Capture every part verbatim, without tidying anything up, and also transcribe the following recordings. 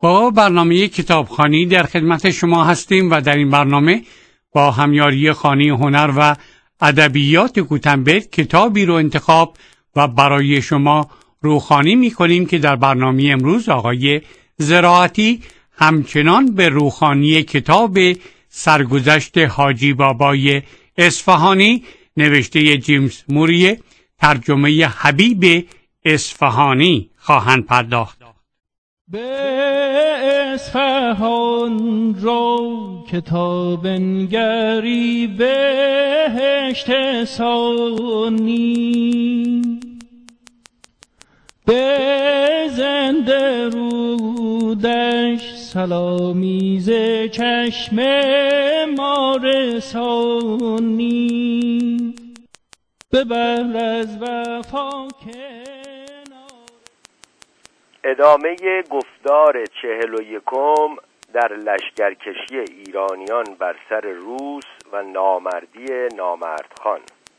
با برنامه کتابخوانی در خدمت شما هستیم و در این برنامه با همیاری خانه هنر و ادبیات گوتنبرگ کتابی رو انتخاب و برای شما روخوانی می‌کنیم که در برنامه امروز آقای زراعتی همچنان به روخوانی کتاب سرگذشت حاجی بابای اصفهانی نوشته جیمز موری، ترجمه حبیب اصفهانی خواهند پرداخت. به اصفهان رو کتاب نگری بهشت ثانی، به زنده رودش سلامیز چشم ما رسانی، ببر از وفا ادامه گفتار چهل و یکم در لشکرکشی ایرانیان بر سر روس و نامردی نامردخان.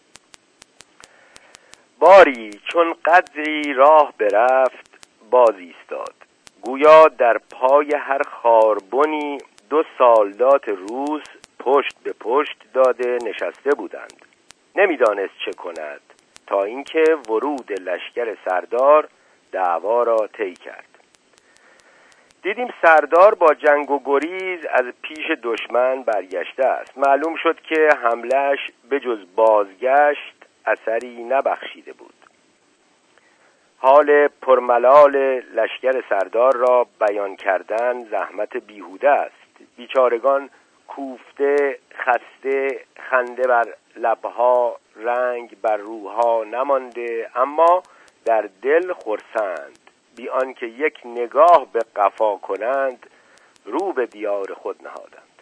باری چون قدری راه برفت باز ایستاد، گویا در پای هر خاربنی دو سالدات روس پشت به پشت داده نشسته بودند. نمیدانست چه کند تا اینکه ورود لشکر سردار دعوا را طی کرد. دیدیم سردار با جنگ و گریز از پیش دشمن برگشته است. معلوم شد که حمله‌اش به جز بازگشت اثری نبخشیده بود. حال پرملال لشکر سردار را بیان کردن زحمت بیهوده است. بیچارگان کوفته، خسته، خنده بر لبها، رنگ بر روها نمانده، اما در دل خرسند، بی آنکه یک نگاه به قفا کنند رو به دیار خود نهادند.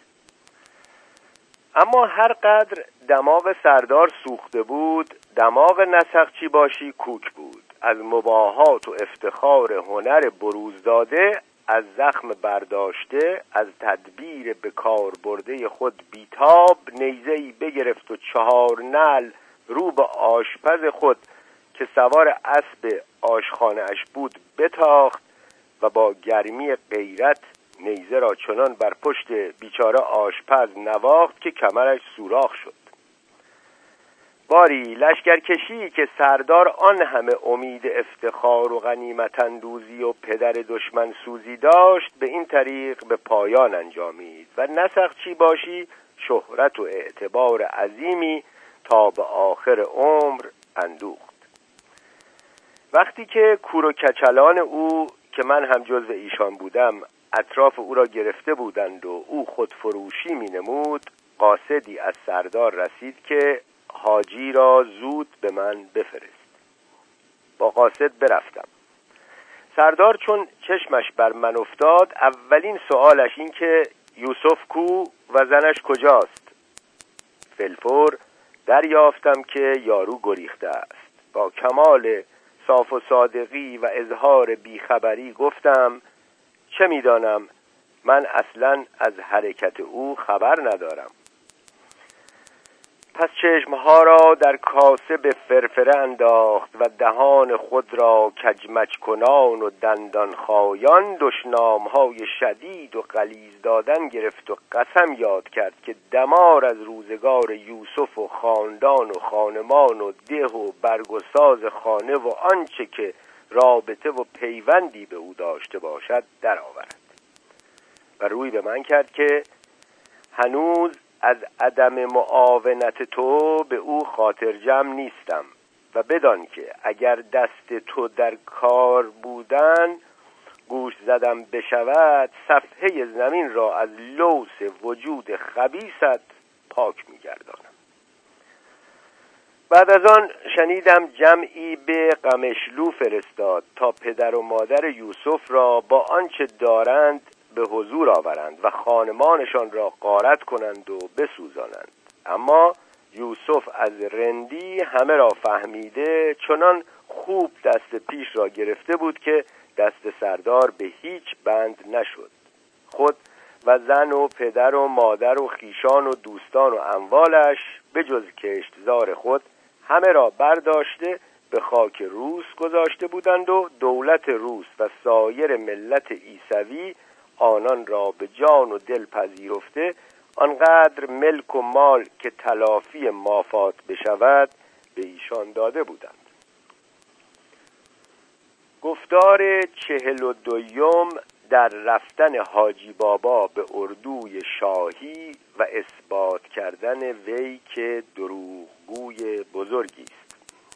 اما هر قدر دماغ سردار سوخته بود، دماغ نسخچی باشی کوک بود. از مباهات و افتخار هنر بروز داده، از زخم برداشته، از تدبیر به کار برده خود بیتاب، نیزه‌ای بگرفت و چهار نعل رو به آشپز خود که سوار اسب آشخانه اش بود بتاخت و با گرمی غیرت نیزه را چنان بر پشت بیچاره آشپز نواخت که کمرش سوراخ شد. باری لشکرکشی که سردار آن همه امید افتخار و غنیمت اندوزی و پدر دشمن سوزی داشت، به این طریق به پایان انجامید و نسخچی باشی شهرت و اعتبار عظیمی تا به آخر عمر اندوخت. وقتی که کور و کچلان او که من هم جزو ایشان بودم اطراف او را گرفته بودند و او خودفروشی می نمود، قاصدی از سردار رسید که حاجی را زود به من بفرست. با قاصد برفتم. سردار چون چشمش بر من افتاد، اولین سوالش این که یوسف کو و زنش کجاست؟ فلفور دریافتم که یارو گریخته است. با کمال صاف و صادقی و اظهار بیخبری گفتم چه میدانم، من اصلا از حرکت او خبر ندارم. پس چشمها را در کاسه به فرفره انداخت و دهان خود را کجمچ کنان و دندان خایان دشنامهای شدید و غلیظ دادن گرفت و قسم یاد کرد که دمار از روزگار یوسف و خاندان و خانمان و ده و برگ و ساز خانه و آنچه که رابطه و پیوندی به او داشته باشد در آورد و روی به من کرد که هنوز از عدم معاونت تو به او خاطر جمع نیستم و بدان که اگر دست تو در کار بودن گوش زدم بشود، صفحه زمین را از لوث وجود خبیثت پاک می‌گردانم. بعد از آن شنیدم جمعی به قمشلو فرستاد تا پدر و مادر یوسف را با آنچه دارند به حضور آورند و خانمانشان را غارت کنند و بسوزانند. اما یوسف از رندی همه را فهمیده چنان خوب دست پیش را گرفته بود که دست سردار به هیچ بند نشد. خود و زن و پدر و مادر و خیشان و دوستان و اموالش به جز کشتزار خود همه را برداشته به خاک روس گذاشته بودند و دولت روس و سایر ملت عیسوی آنان را به جان و دل پذیرفته، آنقدر ملک و مال که تلافی مافات بشود به ایشان داده بودند. گفتار چهل و دویم در رفتن حاجی بابا به اردوی شاهی و اثبات کردن وی که دروغگوی بزرگی است.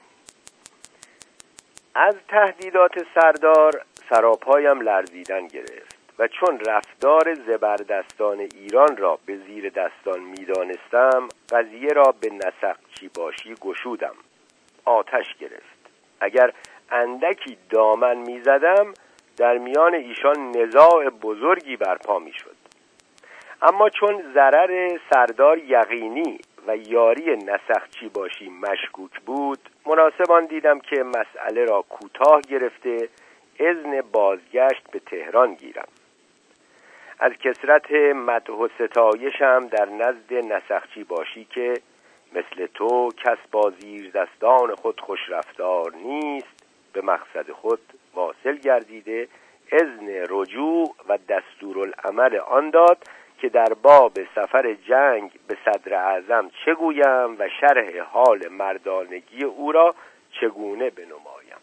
از تهدیدات سردار سراپایم لرزیدن گرفت و چون رفتار زبردستان ایران را به زیر دستان می‌دانستم، قضیه را به نسقچی باشی گشودم. آتش گرفت. اگر اندکی دامن می‌زدم در میان ایشان نزاع بزرگی برپا می‌شد. اما چون ضرر سردار یقینی و یاری نسقچی باشی مشکوک بود، مناسب آن دیدم که مسئله را کوتاه گرفته اذن بازگشت به تهران گیرم. از کثرت مدح و ستایشم در نزد نسقچی باشی که مثل تو کس با زیر دستان خود خوش رفتار نیست، به مقصد خود واصل گردیده اذن رجوع و دستورالعمل آن داد که در باب سفر جنگ به صدر اعظم چه گویم و شرح حال مردانگی او را چگونه بنمایم.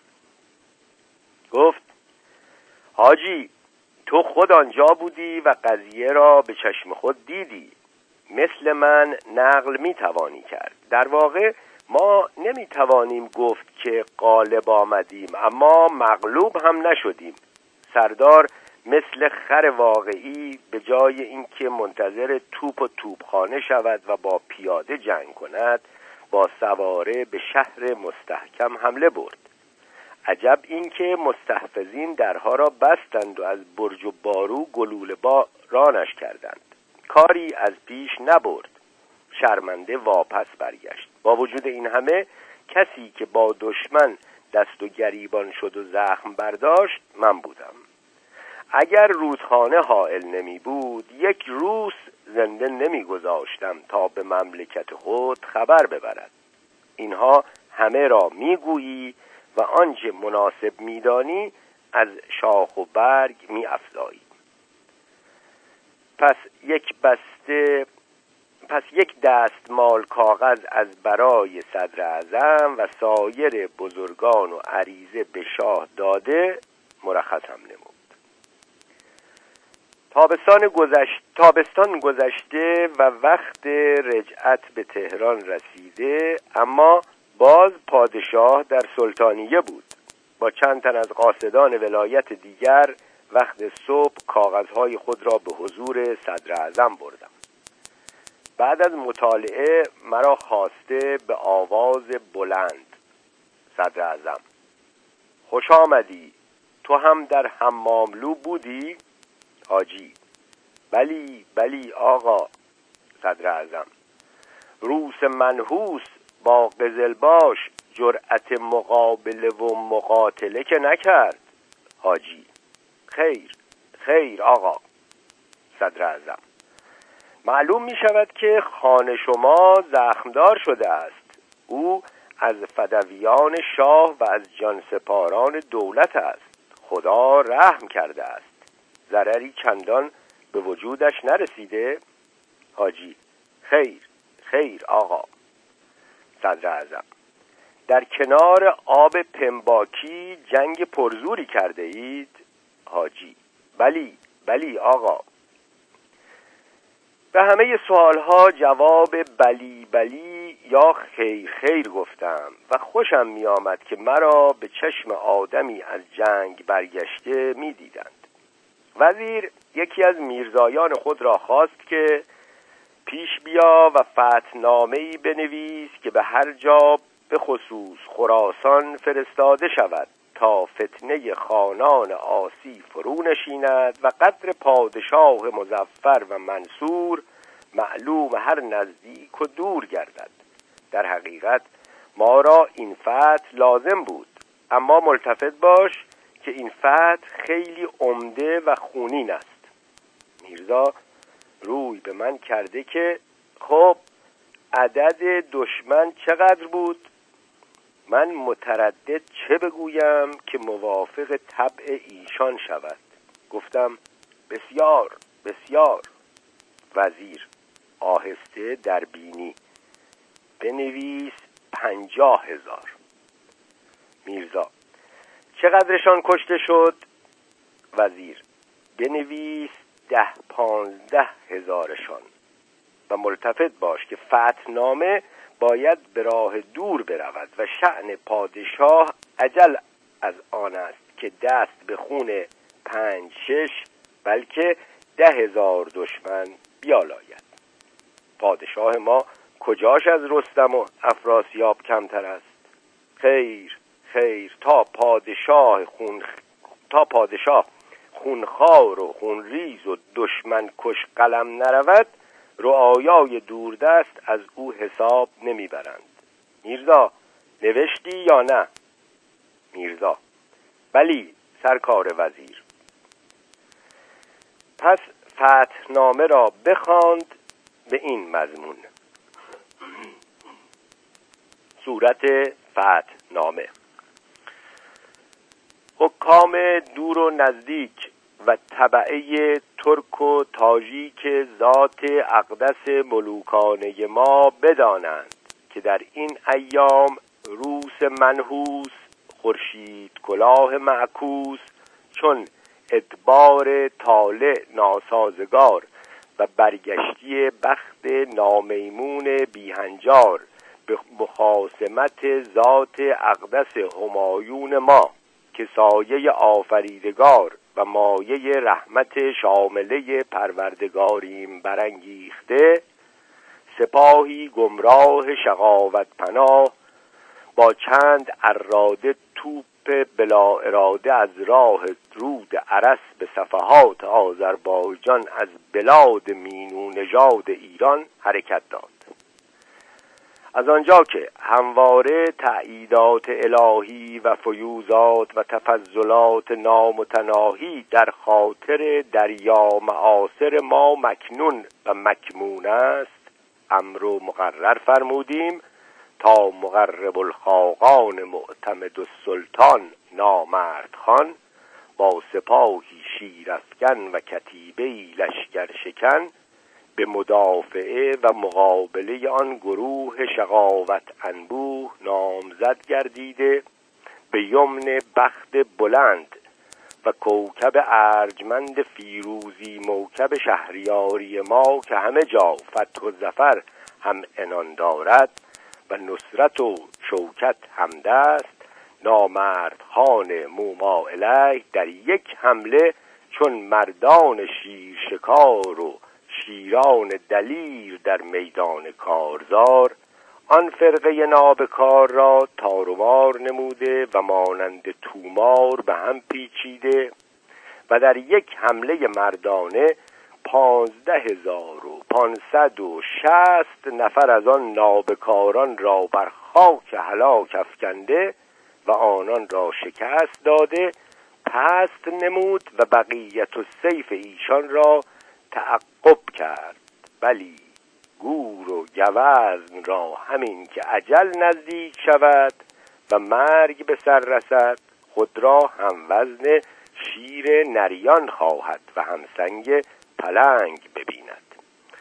گفت: حاجی، تو خود آنجا بودی و قضیه را به چشم خود دیدی. مثل من نقل می توانی کرد. در واقع ما نمی توانیم گفت که غالب آمدیم، اما مغلوب هم نشدیم. سردار مثل خر واقعی به جای اینکه منتظر توپ و توپخانه شود و با پیاده جنگ کند، با سواره به شهر مستحکم حمله برد. عجب اینکه مستحفظین درها را بستند و از برج و بارو گلوله بارانش کردند. کاری از پیش نبرد. شرمنده واپس برگشت. با وجود این همه کسی که با دشمن دست و گریبان شد و زخم برداشت من بودم. اگر رودخانه حائل نمی بود یک روز زنده نمی گذاشتم تا به مملکت خود خبر ببرد. اینها همه را می گویی و آنچه مناسب می دانی از شاخ و برگ می افزایی. پس یک بسته پس یک دستمال کاغذ از برای صدر اعظم و سایر بزرگان و عریضه به شاه داده مرخصم نمود. تابستان گذشت تابستان گذشته و وقت رجعت به تهران رسیده، اما باز پادشاه در سلطانیه بود. با چند تن از قاصدان ولایت دیگر وقت صبح کاغذهای خود را به حضور صدر اعظم بردم. بعد از مطالعه مرا خواسته به آواز بلند: صدر اعظم، خوش آمدی. تو هم در حماملو بودی؟ حاجی: بلی بلی آقا. صدر اعظم: روس منحوس با قزلباش جرأت مقابله و مقاتله که نکرد. حاجی: خیر خیر آقا. صدر اعظم: معلوم می شود که خان شما زخمدار شده است. او از فدویان شاه و از جانسپاران دولت است. خدا رحم کرده است. ضرری چندان به وجودش نرسیده؟ حاجی: خیر خیر آقا. صدر اعظم: در کنار آب پنباکی جنگ پرزوری کرده اید؟ حاجی: بلی بلی آقا. به همه سوالها جواب بلی بلی یا خیر خیر گفتم و خوشم می آمد که مرا به چشم آدمی از جنگ برگشته می دیدند. وزیر یکی از میرزایان خود را خواست که پیش بیا و فتحنامه‌ای بنویس که به هر جا به خصوص خراسان فرستاده شود تا فتنه خانان عاصی فرو نشیند و قدر پادشاه مظفر و منصور معلوم هر نزدیک و دور گردد. در حقیقت ما را این فتح لازم بود، اما ملتفت باش که این فتح خیلی عمده و خونین است. میرزا روی به من کرده که خب عدد دشمن چقدر بود؟ من متردد چه بگویم که موافق طبع ایشان شود. گفتم بسیار بسیار. وزیر آهسته در بینی: بنویس پنجاه هزار. میرزا: چقدرشان کشته شد؟ وزیر: بنویس ده پانزده هزارشان. و ملتفت باش که فتحنامه باید به راه دور برود و شأن پادشاه عجل از آن است که دست به خون پنج شش بلکه ده هزار دشمن بیالاید. پادشاه ما کجاش از رستم و افراسیاب کمتر است؟ خیر خیر، تا پادشاه خون تا پادشاه خونخوار و خونریز و دشمن کش قلم نرود، رعایای دوردست از او حساب نمیبرند. میرزا نوشتی یا نه؟ میرزا: بلی سرکار وزیر. پس فتحنامه را بخواند به این مضمون: صورت فتحنامه. حکام دور و نزدیک و تبعه ترک و تاجیک ذات اقدس ملوکانه ما بدانند که در این ایام روس منحوس، خورشید کلاه معکوس، چون ادبار طالع ناسازگار و برگشتی بخت نامیمون بیهنجار به مخاصمت ذات اقدس همایون ما که سایه آفریدگار و مایه رحمت شامله پروردگاریم برانگیخته، سپاهی گمراه شقاوت پناه با چند اراده توپ بلا اراده از راه رود ارس به صفحات آذربایجان از بلاد مینو نژاد ایران حرکت داد. از آنجا که همواره تأییدات الهی و فیوزات و تفضلات نامتناهی در خاطر دریا معاصر ما مکنون و مکمون است، امر و مقرر فرمودیم تا مقرب الخاقان معتمد السلطان نامرد خان با سپاهی شیرافکن و کتیبه‌ای لشکر شکن به مدافعه و مقابله آن گروه شقاوت انبوه نامزد گردیده، به یمن بخت بلند و کوکب ارجمند فیروزی موکب شهریاری ما که همه جا فتح و ظفر هم عنان دارد و نصرت و شوکت همدست، نامرد خان موما الیه در یک حمله چون مردان شیر شکار و شیران دلیر در میدان کارزار آن فرقه نابکار را تارومار نموده و مانند تومار به هم پیچیده و در یک حمله مردانه پانزده هزار و پانصد و شصت نفر از آن نابکاران را بر خاک هلاک افکنده و آنان را شکست داده پست نمود و بقیت السیف ایشان را تعقب کرد. بلی گور و گوزن را همین که اجل نزدیک شود و مرگ به سر رسد خود را هم وزن شیر نریان خواهد و هم سنگ پلنگ ببیند.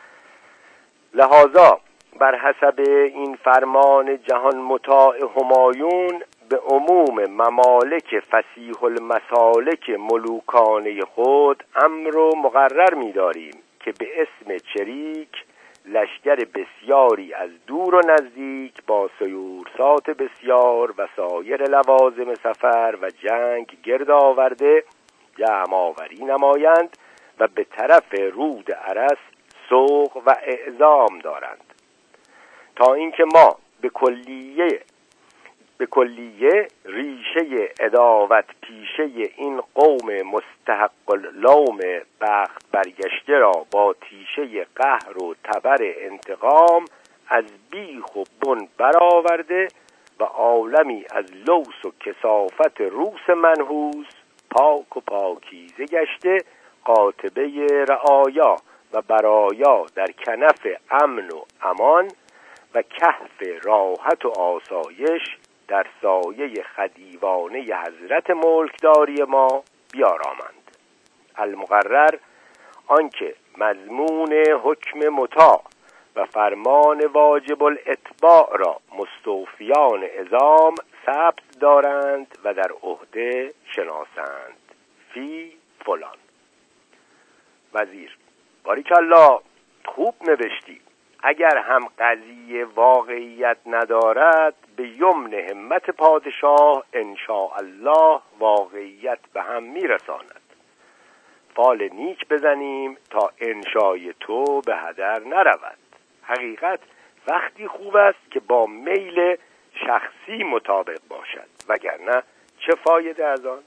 لذا بر حسب این فرمان جهان مطاع همایون به عموم ممالک فصیح المسالک ملوکانه خود امر و مقرر می‌داریم که به اسم چریک لشکر بسیاری از دور و نزدیک با سیورسات بسیار و سایر لوازم سفر و جنگ گرد آورده جمع آوری نمایند و به طرف رود ارس سوق و اعزام دارند تا اینکه ما به کلیه به کلیه ریشه عداوت پیشه این قوم مستحق اللوم بخت برگشته را با تیشه قهر و تبر انتقام از بیخ و بن برآورده و عالمی از لوث و کثافت روس منحوس پاک و پاکیزه گشته قاطبه رعایا و برایا در کنف امن و امان و کهف راحت و آسایش در سایه خدیوانه حضرت ملکداری ما بیارامند. المقرر آنکه مضمون حکم مطاع و فرمان واجب الاتباع را مستوفیان عظام ثبت دارند و در عهده شناسند. فی فلان. وزیر: باریکالله، خوب نوشتی. اگر هم قضیه واقعیت ندارد، به یمن همت پادشاه انشاءالله واقعیت به هم میرساند. فال نیک بزنیم تا انشای تو به هدر نرود. حقیقت وقتی خوب است که با میل شخصی مطابق باشد، وگرنه چه فایده از آن؟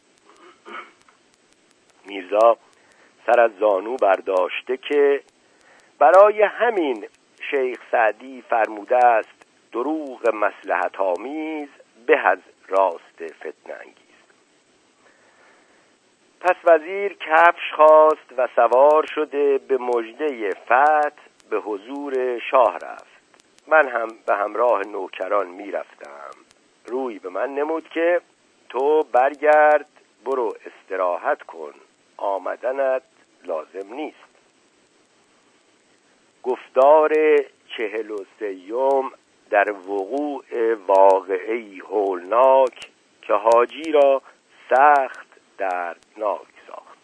میرزا سر از زانو برداشته که برای همین شیخ سعدی فرموده است دروغ مصلحت آمیز به از راست فتنه انگیز. پس وزیر کفش خواست و سوار شده به مژده فتح به حضور شاه رفت. من هم به همراه نوکران می رفتم. روی به من نمود که تو برگرد، برو استراحت کن، آمدنت لازم نیست. گفتار چهل و سیوم در وقوع واقعی هولناک که حاجی را سخت دردناک ساخت.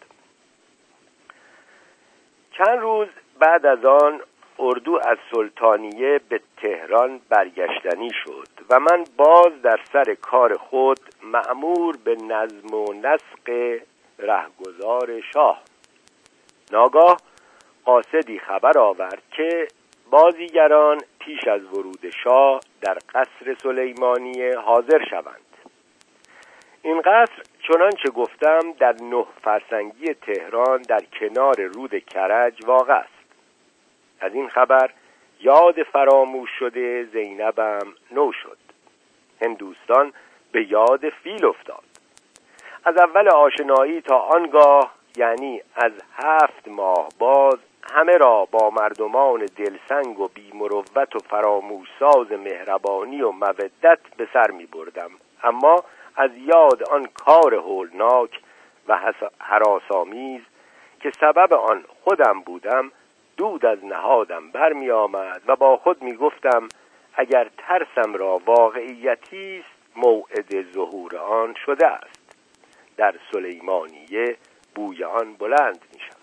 چند روز بعد از آن اردو از سلطانیه به تهران برگشتنی شد و من باز در سر کار خود مأمور به نظم و نسق رهگذار شاه. ناگاه قاصدی خبر آورد که بازیگران پیش از ورود شاه در قصر سلیمانیه حاضر شوند. این قصر چنانچه گفتم در نه فرسنگی تهران در کنار رود کرج واقع است. از این خبر یاد فراموش شده زینبم نو شد. هندوستان به یاد فیل افتاد. از اول آشنایی تا آنگاه، یعنی از هفت ماه باز، همه را با مردمان دلسنگ و بی‌مروت و فراموش‌ساز مهربانی و مودت به سر می بردم، اما از یاد آن کار هولناک و هراس‌آمیز که سبب آن خودم بودم دود از نهادم برمی آمد و با خود می گفتم اگر ترسم را واقعیتی است موعد ظهور آن شده است. در سلیمانیه بوی آن بلند می شود.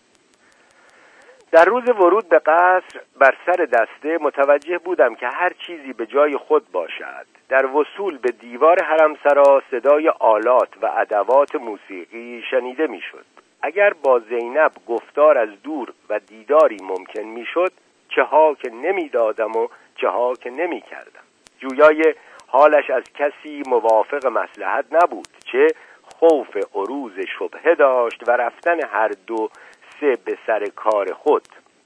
در روز ورود به قصر بر سر دسته متوجه بودم که هر چیزی به جای خود باشد. در وصول به دیوار حرمسرا صدای آلات و ادوات موسیقی شنیده می شد. اگر با زینب گفتار از دور و دیداری ممکن می شد، چه ها که نمی دادم و چه ها که نمی کردم. جویای حالش از کسی موافق مصلحت نبود، چه خوف عروض شبهه داشت و رفتن هر دو سه به سر کار خود.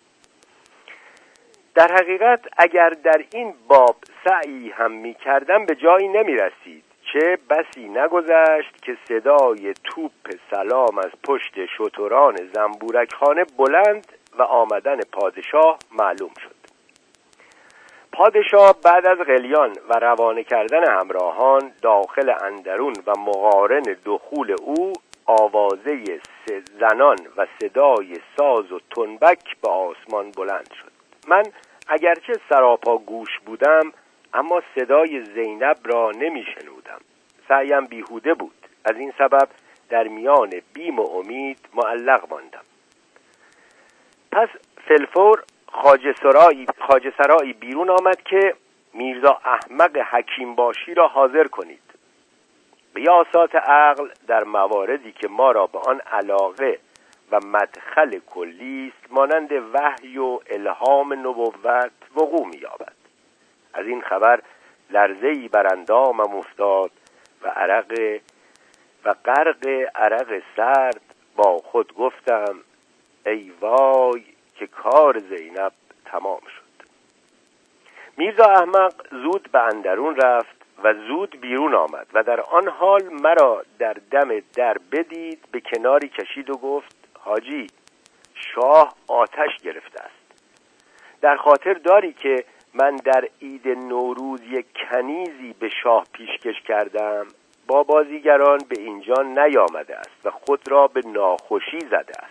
در حقیقت اگر در این باب سعی هم می کردم به جایی نمی رسید. چه بسی نگذشت که صدای توپ سلام از پشت شتران زنبورک خانه بلند و آمدن پادشاه معلوم شد. پادشاه بعد از غلیان و روانه کردن همراهان داخل اندرون و مقارن دخول او، آوازه زنان و صدای ساز و تنبک به آسمان بلند شد. من اگرچه سراپا گوش بودم، اما صدای زینب را نمی شنودم. سعیم بیهوده بود. از این سبب در میان بیم و امید معلق ماندم. پس فلفور خواجه سرایی خواجه سرایی بیرون آمد که میرزا احمق حکیم باشی را حاضر کنید. قیاسات عقل در مواردی که ما را به آن علاقه و مدخل کلی است مانند وحی و الهام نبوت وقوع می‌یابد. از این خبر لرزه‌ای بر اندامم افتاد و عرق و غرق عرق سرد با خود گفتم ای وای که کار زینب تمام شد. میرزا احمق زود به اندرون رفت و زود بیرون آمد و در آن حال مرا در دم در بدید، به کناری کشید و گفت حاجی، شاه آتش گرفته است. در خاطر داری که من در عید نوروز یک کنیزی به شاه پیشکش کردم، با بازیگران به اینجا نیامده است و خود را به ناخوشی زده است.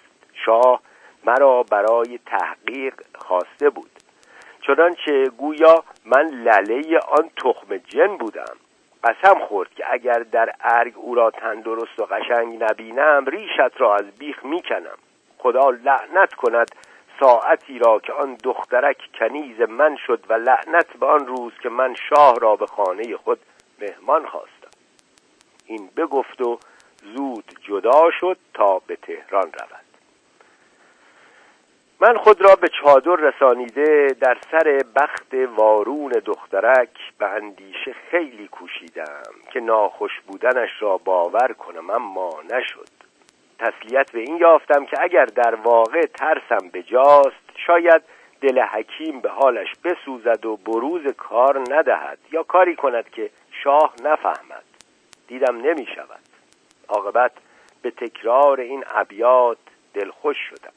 شاه مرا برای تحقیق خواسته بود، چنانچه گویا من لله آن تخم جن بودم. قسم خورد که اگر در ارگ او را تندرست و قشنگ نبینم ریشت را از بیخ میکنم. خدا لعنت کند ساعتی را که آن دخترک کنیز من شد و لعنت به آن روز که من شاه را به خانه خود مهمان خواستم. این بگفت و زود جدا شد تا به تهران رود. من خود را به چادر رسانیده در سر بخت وارون دخترک به اندیشه خیلی کوشیدم که ناخوش بودنش را باور کنم، اما نشد. تسلیت به این یافتم که اگر در واقع ترسم بجاست شاید دل حکیم به حالش بسوزد و بروز کار ندهد یا کاری کند که شاه نفهمد. دیدم نمی شود. عاقبت به تکرار این ابیات دلخوش شدم.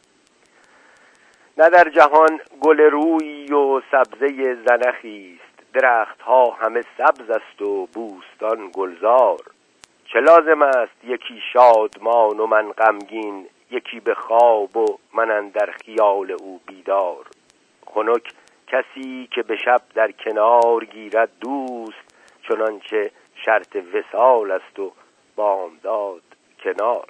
نه در جهان گل رویی و سبزه زنخی است، درخت ها همه سبز است و بوستان گلزار. چه لازم است یکی شادمان و من غمگین، یکی به خواب و من اندر خیال او بیدار. خنک کسی که به شب در کنار گیرد دوست، چنانچه شرط وصال است و بامداد کنار.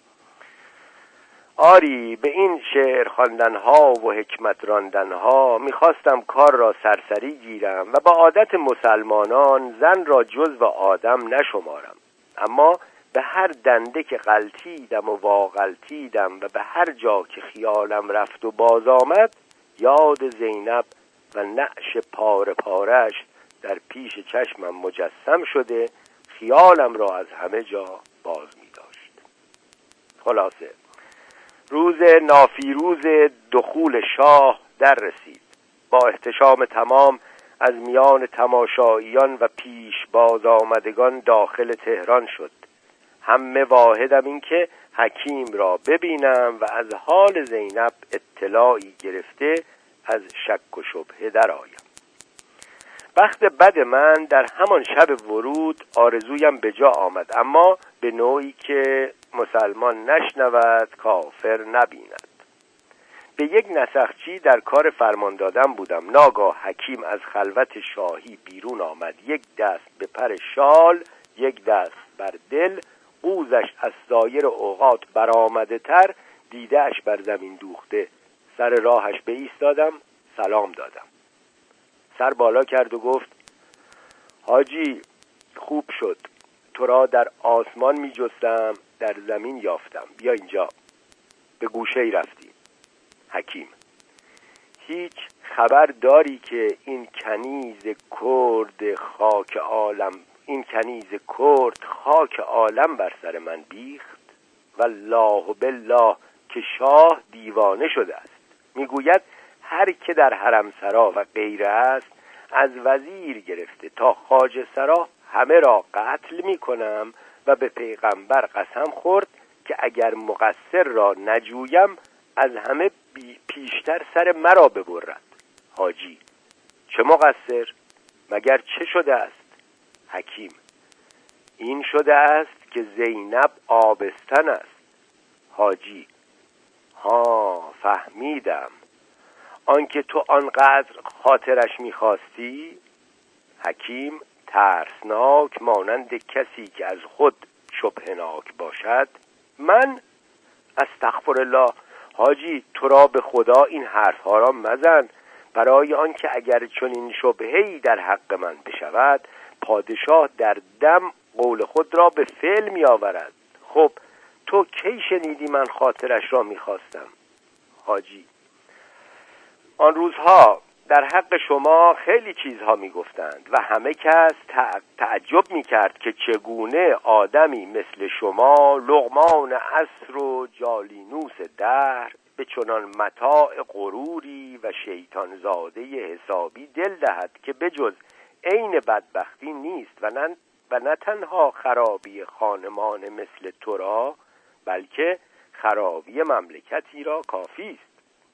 آری به این شعر خواندن‌ها و حکمت راندن‌ها می‌خواستم کار را سرسری گیرم و با عادت مسلمانان زن را جزو آدم نشمارم، اما به هر دنده که غلطیدم و واغلطیدم و به هر جا که خیالم رفت و باز آمد یاد زینب و نعش پاره پارش در پیش چشمم مجسم شده خیالم را از همه جا باز می داشت. خلاصه روز نافیروز دخول شاه در رسید. با احتشام تمام از میان تماشاییان و پیش باز آمدگان داخل تهران شد. همه واحدم این که حکیم را ببینم و از حال زینب اطلاعی گرفته از شک و شبهه در آیم. بخت بد من در همان شب ورود آرزویم به جا آمد، اما به نوعی که مسلمان نشنود کافر نبیند. به یک نسخچی در کار فرمان دادن بودم. ناگاه حکیم از خلوت شاهی بیرون آمد، یک دست به پر شال، یک دست بر دل، قوزش از سایر اوقات برآمده تر، دیدهش بر زمین دوخته. سر راهش به ایستادم، سلام دادم. سر بالا کرد و گفت حاجی خوب شد، تو را در آسمان می جستم در زمین یافتم، بیا اینجا. به گوشه ای رفتیم. حکیم: هیچ خبر داری که این کنیز کرد خاک عالم این کنیز کرد خاک عالم بر سر من بیخت؟ والله بالله که شاه دیوانه شده است. میگوید هر که در حرم سرا و غیره است، از وزیر گرفته تا خواجه سرا همه را قتل می کنم و به پیغمبر قسم خورد که اگر مقصر را نجویم از همه پیشتر سر مرا ببرد. حاجی: چه مقصر؟ مگر چه شده است؟ حکیم: این شده است که زینب آبستن است. حاجی: ها فهمیدم، آنکه تو آنقدر خاطرش می‌خواستی. حکیم ترسناک مانند کسی که از خود شبهناک باشد: من؟ استغفر الله. حاجی تو را به خدا این حرف‌ها را مزن، برای آنکه اگر چنین شبهه‌ای در حق من بشود پادشاه در دم قول خود را به فعل می آورد. خب تو کی شنیدی من خاطرش را می خواستم؟ حاجی: آن روزها در حق شما خیلی چیزها می گفتند و همه کس تعجب می کرد که چگونه آدمی مثل شما لقمان عصر و جالینوس دهر به چنان متاع غروری و شیطان زاده حسابی دل دهد که بجز عین بدبختی نیست و نه و نه تنها خرابی خانمان مثل تو را، بلکه خرابی مملکتی را کافی است.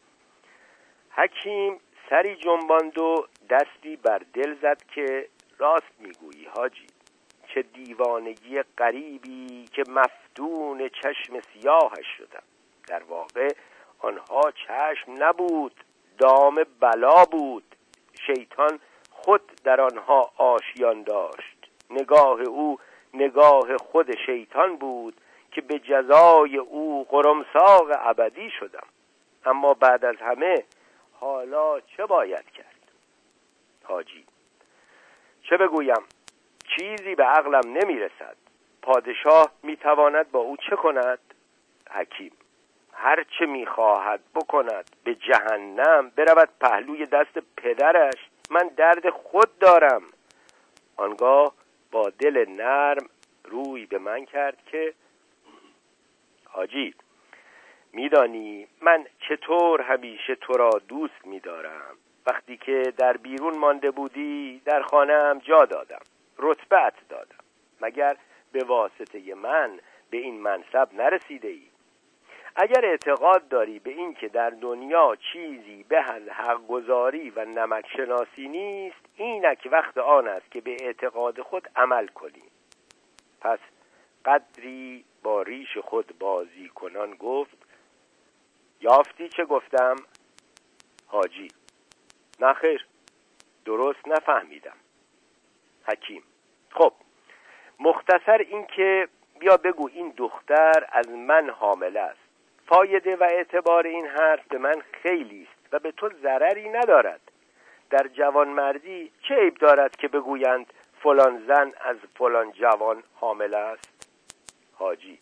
حکیم سری جنباند و دستی بر دل زد که راست میگویی حاجی، چه دیوانگی غریبی که مفتون چشم سیاهش شدم. در واقع واقع آنها چشم نبود، دام بلا بود. شیطان خود در آنها آشیان داشت. نگاه او نگاه خود شیطان بود که به جزای او قرمساق ابدی شدم. اما بعد از همه حالا چه باید کرد؟ حاجی: چه بگویم؟ چیزی به عقلم نمی رسد. پادشاه می تواند با او چه کند؟ حکیم: هر چه می خواهد بکند. به جهنم برود پهلوی دست پدرش. من درد خود دارم. آنگاه با دل نرم روی به من کرد که حاجی، میدانی من چطور همیشه تو را دوست می‌دارم. وقتی که در بیرون مانده بودی در خانه‌ام جا دادم، رتبت دادم. مگر به واسطه من به این منصب نرسیده ای؟ اگر اعتقاد داری به این که در دنیا چیزی به از حق گزاری و نمک شناسی نیست، اینک وقت آن است که به اعتقاد خود عمل کنی. پس قدری با ریش خود بازی کنان گفت: یافتی چه گفتم؟ حاجی: نه خیر، درست نفهمیدم. حکیم: خب مختصر این که بیا بگو این دختر از من حامله است. فایده و اعتبار این حرف به من خیلی است و به تو ضرری ندارد. در جوانمردی چه عیب دارد که بگویند فلان زن از فلان جوان حامله است؟ حاجی: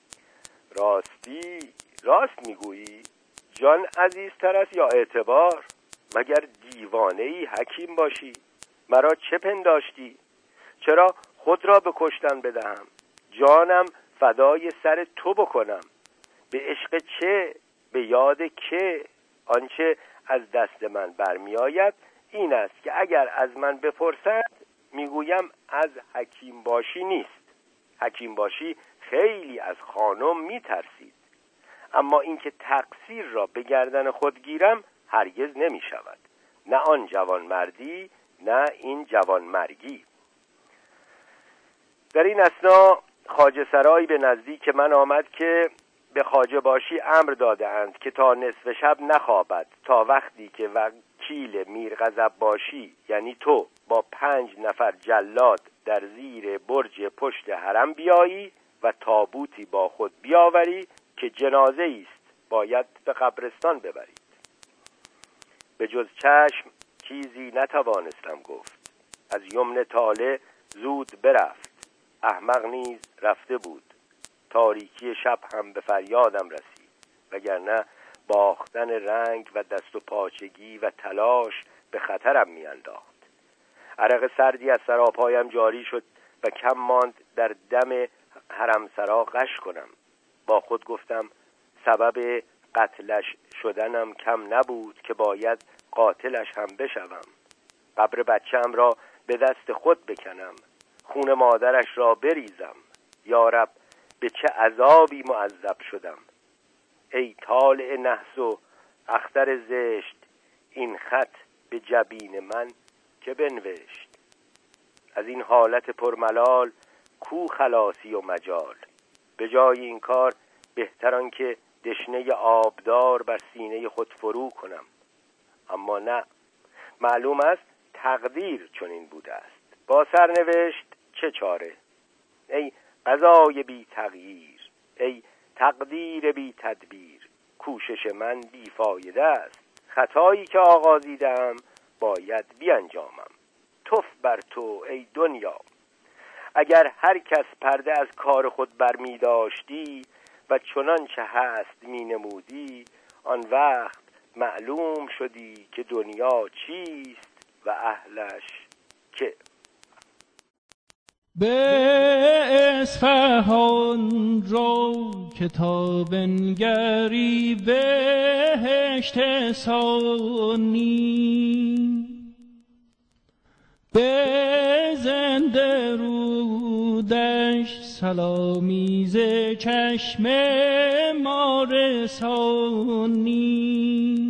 راستی راست میگویی؟ جان عزیزتر است یا اعتبار؟ مگر دیوانه ای حکیم باشی؟ مرا چه پنداشتی؟ چرا خود را به کشتن بدهم؟ جانم فدای سر تو بکنم. به عشق چه؟ به یاد که؟ آنچه از دست من برمی آید این است که اگر از من بپرسند میگویم از حکیم باشی نیست. حکیم باشی خیلی از خانم میترسید، اما اینکه تقصیر را به گردن خود گیرم هرگز نمی شود. نه آن جوان مردی نه این جوان مرگی. در این اثنا خواجه سرای به نزدیک من آمد که به خواجه باشی امر داده اند که تا نصف شب نخوابد تا وقتی که وکیل میرغضب باشی یعنی تو با پنج نفر جلاد در زیر برج پشت حرم بیایی و تابوتی با خود بیاوری که جنازه است باید به قبرستان ببرید. به جز چشم چیزی نتوانستم گفت. از یمن طالع زود برفت. احمق نیز رفته بود. تاریکی شب هم به فریادم رسید، وگرنه باختن رنگ و دست و پاچگی و تلاش به خطرم میانداخت. عرق سردی از سراپایم جاری شد و کم ماند در دم حرم سرا غش کنم. با خود گفتم سبب قتلش شدنم کم نبود که باید قاتلش هم بشوم. قبر بچه‌ام را به دست خود بکنم، خون مادرش را بریزم. یا رب به چه عذابی معذب شدم. ای طالع نحس و اختر زشت، این خط به جبین من که بنوشت. از این حالت پرملال کو خلاصی و مجال. به جای این کار بهتران که دشنه آبدار بر سینه خود فرو کنم. اما نه، معلوم است تقدیر چنین بوده است. با سرنوشت چه چاره؟ ای قضای بی تغییر، ای تقدیر بی تدبیر. کوشش من بی فایده است. خطایی که آغازیدم باید بیانجامم. توف بر تو ای دنیا. اگر هر کس پرده از کار خود برمی داشتی و چنان چه هست می نمودی، آن وقت معلوم شدی که دنیا چیست و اهلش که. به اصفهان رو که تا بنگری بهشت ثانی، به زنده رودش سلامی ز چشم ما رسانی.